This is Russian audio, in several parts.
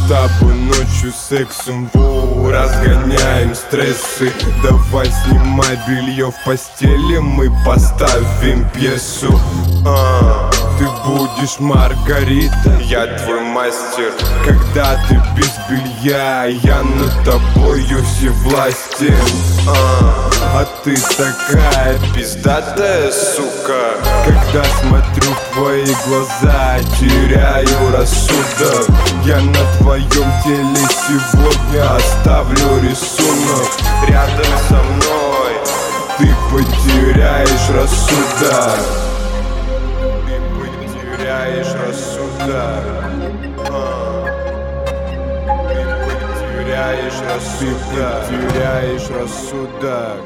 тобой ночью сексом разгоняем стрессы. Давай снимай белье в постели, мы поставим пьесу. Ты будешь Маргарита, я твой мастер. Когда ты без белья, я над тобою всевластен. А ты такая пиздатая, сука. Когда смотрю в твои глаза, теряю рассудок. Я на твоем теле сегодня оставлю рисунок. Рядом со мной ты потеряешь рассудок. Теряешь рассудок. Ты теряешь рассудок.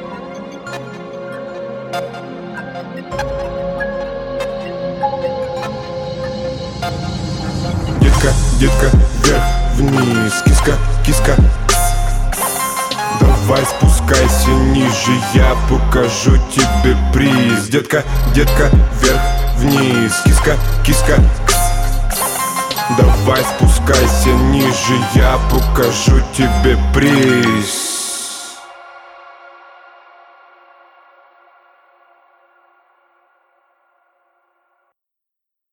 Детка, детка, вверх, вниз, киска, киска. Давай спускайся ниже, я покажу тебе приз. Детка, детка, вверх, вниз, киска, киска. Давай спускайся ниже, я покажу тебе приз.